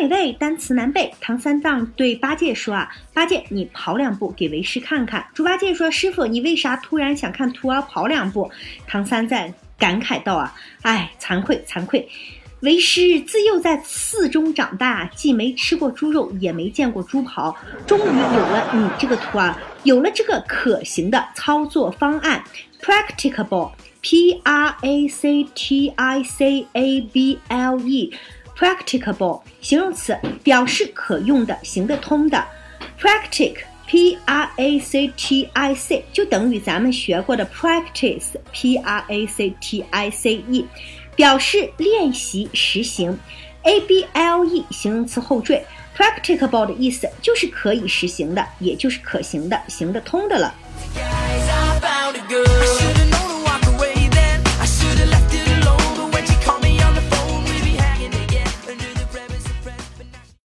美味，单词难背。唐三藏对八戒说啊，八戒你跑2步给为师看看。猪八戒说，师傅你为啥突然想看徒儿跑2步？唐三藏感慨道啊，惭愧，为师自幼在寺中长大，既没吃过猪肉，也没见过猪跑，终于有了你这个徒儿，有了这个可行的操作方案 ，practicable， P-R-A-C-T-I-C-A-B-L-E， practicable 形容词，表示可用的，行得通的。practic P-R-A-C-T-I-C 就等于咱们学过的 practice P-R-A-C-T-I-C-E， 表示练习实行。A-B-L-E 形容词后缀， practicable 的意思就是可以实行的，也就是可行的，行得通的了。